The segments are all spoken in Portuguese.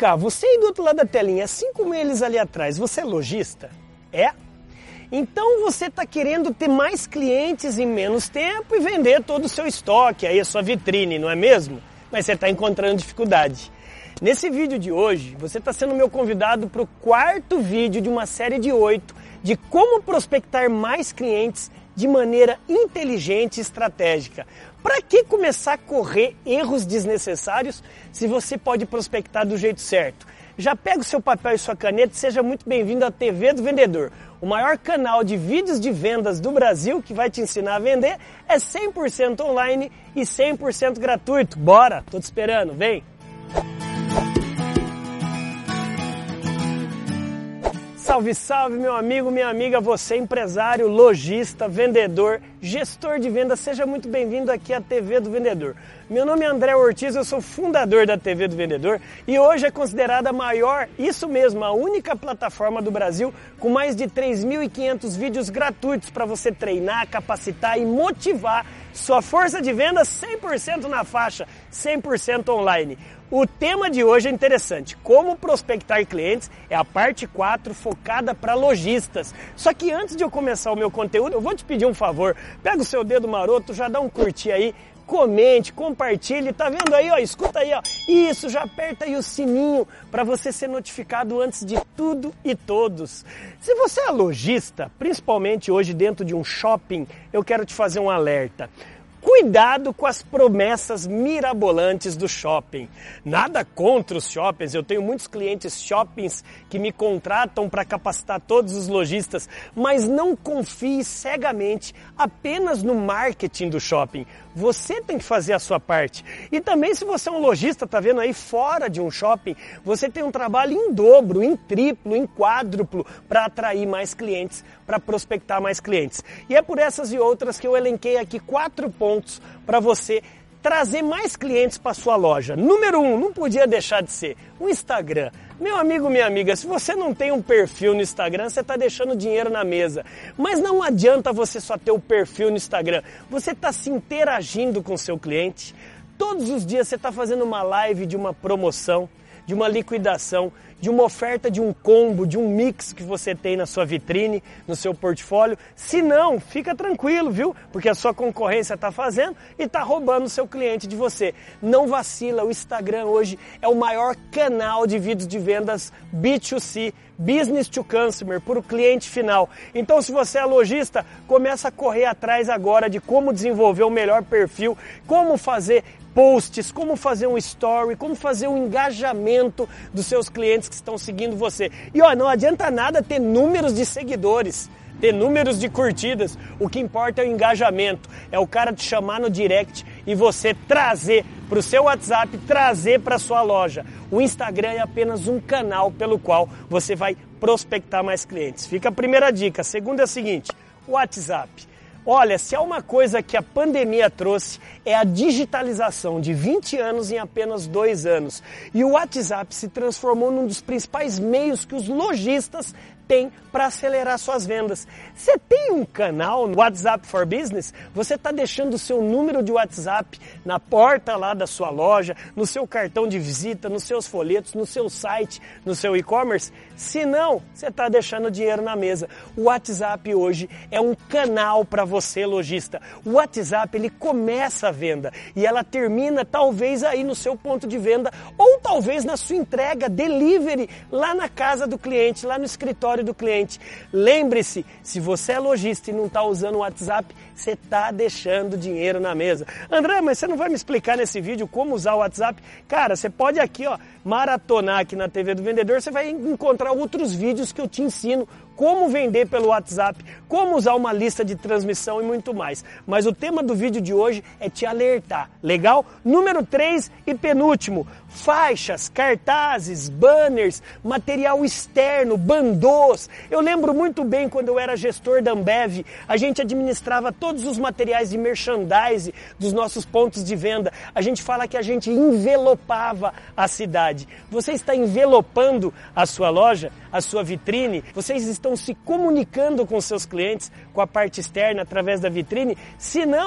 cá, você aí do outro lado da telinha, assim como eles ali atrás, você é lojista? É? Então você está querendo ter mais clientes em menos tempo e vender todo o seu estoque, aí a sua vitrine, não é mesmo? Mas você está encontrando dificuldade. Nesse vídeo de hoje, você está sendo meu convidado para o quarto vídeo de uma série de 8 de como prospectar mais clientes de maneira inteligente e estratégica. Para que começar a correr erros desnecessários se você pode prospectar do jeito certo? Já pega o seu papel e sua caneta e seja muito bem-vindo à TV do Vendedor. O maior canal de vídeos de vendas do Brasil que vai te ensinar a vender é 100% online e 100% gratuito. Bora, tô te esperando, vem! Salve, salve, meu amigo, minha amiga, você empresário, lojista, vendedor, gestor de vendas, seja muito bem-vindo aqui à TV do Vendedor. Meu nome é André Ortiz, eu sou fundador da TV do Vendedor e hoje é considerada a maior, isso mesmo, a única plataforma do Brasil com mais de 3.500 vídeos gratuitos para você treinar, capacitar e motivar sua força de vendas 100% na faixa, 100% online. O tema de hoje é interessante, como prospectar clientes, é a parte 4 focada para lojistas. Só que antes de eu começar o meu conteúdo, eu vou te pedir um favor, pega o seu dedo maroto, já dá um curtir aí, comente, compartilhe, tá vendo aí, ó, escuta aí, ó, isso, já aperta aí o sininho para você ser notificado antes de tudo e todos. Se você é lojista, principalmente hoje dentro de um shopping, eu quero te fazer um alerta. Cuidado com as promessas mirabolantes do shopping. Nada contra os shoppings, eu tenho muitos clientes shoppings que me contratam para capacitar todos os lojistas, mas não confie cegamente apenas no marketing do shopping. Você tem que fazer a sua parte. E também se você é um lojista, tá vendo aí, fora de um shopping, você tem um trabalho em dobro, em triplo, em quádruplo para atrair mais clientes, para prospectar mais clientes. E é por essas e outras que eu elenquei aqui 4 pontos para você trazer mais clientes para sua loja. Número 1, não podia deixar de ser o Instagram. Meu amigo, minha amiga, se você não tem um perfil no Instagram, você está deixando dinheiro na mesa. Mas não adianta você só ter o perfil no Instagram. Você está se interagindo com o seu cliente. Todos os dias você está fazendo uma live de uma promoção, de uma liquidação, de uma oferta de um combo, de um mix que você tem na sua vitrine, no seu portfólio. Se não, fica tranquilo, viu? Porque a sua concorrência está fazendo e está roubando o seu cliente de você. Não vacila, o Instagram hoje é o maior canal de vídeos de vendas B2C, Business to Consumer, para o cliente final. Então, se você é lojista, começa a correr atrás agora de como desenvolver o melhor perfil, como fazer posts, como fazer um story, como fazer um engajamento dos seus clientes que estão seguindo você. E ó, não adianta nada ter números de seguidores, ter números de curtidas. O que importa é o engajamento, é o cara te chamar no direct e você trazer para o seu WhatsApp, trazer para a sua loja. O Instagram é apenas um canal pelo qual você vai prospectar mais clientes. Fica a primeira dica. A segunda é a seguinte, o WhatsApp. Olha, se há uma coisa que a pandemia trouxe é a digitalização de 20 anos em apenas 2 anos. E o WhatsApp se transformou num dos principais meios que os lojistas têm para acelerar suas vendas. Você tem um canal no WhatsApp for Business? Você está deixando o seu número de WhatsApp na porta lá da sua loja, no seu cartão de visita, nos seus folhetos, no seu site, no seu e-commerce? Se não, você está deixando dinheiro na mesa. O WhatsApp hoje é um canal para você, lojista. O WhatsApp, ele começa a venda e ela termina talvez aí no seu ponto de venda ou talvez na sua entrega, delivery, lá na casa do cliente, lá no escritório do cliente. Lembre-se, se você é lojista e não está usando o WhatsApp, você está deixando dinheiro na mesa. André, mas você não vai me explicar nesse vídeo como usar o WhatsApp? Cara, você pode aqui, ó, maratonar aqui na TV do Vendedor, você vai encontrar outros vídeos que eu te ensino como vender pelo WhatsApp, como usar uma lista de transmissão e muito mais. Mas o tema do vídeo de hoje é te alertar, legal? Número 3 e penúltimo, faixas, cartazes, banners, material externo, bandôs. Eu lembro muito bem quando eu era gestor da Ambev, a gente administrava todos os materiais de merchandising dos nossos pontos de venda. A gente fala que a gente envelopava a cidade. Você está envelopando a sua loja, a sua vitrine? Vocês estão se comunicando com seus clientes, com a parte externa, através da vitrine? Se não,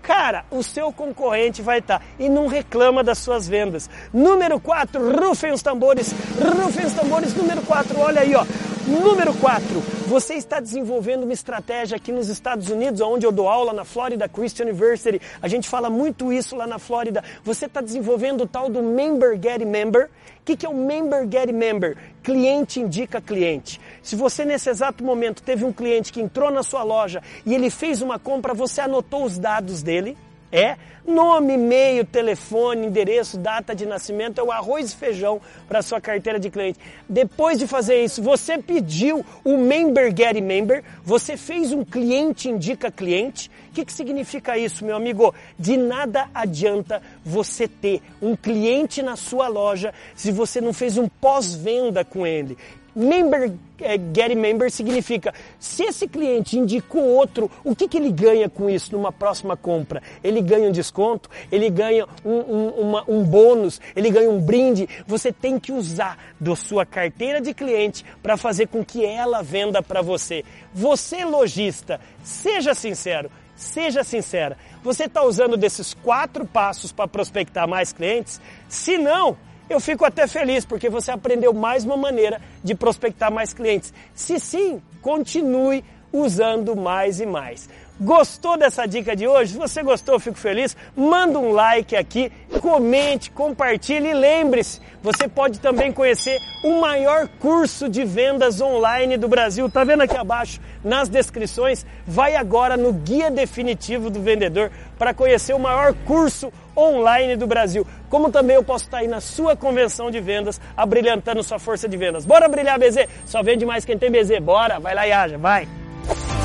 cara, o seu concorrente vai estar. E não reclama das suas vendas. Número 4, rufem os tambores, número 4, olha aí, ó. Número 4, você está desenvolvendo uma estratégia aqui nos Estados Unidos, onde eu dou aula na Florida Christian University. A gente fala muito isso lá na Flórida. Você está desenvolvendo o tal do Member Get Member. O que é o Member Get Member? Cliente indica cliente. Se você nesse exato momento teve um cliente que entrou na sua loja e ele fez uma compra, você anotou os dados dele. Nome, e-mail, telefone, endereço, data de nascimento, é o arroz e feijão para a sua carteira de cliente. Depois de fazer isso, você pediu o Member Get Member, você fez um cliente indica cliente. O que significa isso, meu amigo? De nada adianta você ter um cliente na sua loja se você não fez um pós-venda com ele. Member Get Member significa, se esse cliente indicou outro, o que ele ganha com isso numa próxima compra? Ele ganha um desconto, ele ganha um bônus, ele ganha um brinde. Você tem que usar da sua carteira de cliente para fazer com que ela venda para você. Você, lojista, seja sincero. Seja sincera, você está usando desses 4 passos para prospectar mais clientes? Se não, eu fico até feliz, porque você aprendeu mais uma maneira de prospectar mais clientes. Se sim, continue usando mais e mais. Gostou dessa dica de hoje? Se você gostou, eu fico feliz. Manda um like aqui, comente, compartilhe e lembre-se, você pode também conhecer o maior curso de vendas online do Brasil. Tá vendo aqui abaixo nas descrições? Vai agora no Guia Definitivo do Vendedor para conhecer o maior curso online do Brasil. Como também eu posso estar aí na sua convenção de vendas, abrilhantando sua força de vendas. Bora brilhar, BZ? Só vende mais quem tem BZ. Bora, vai lá e haja, vai!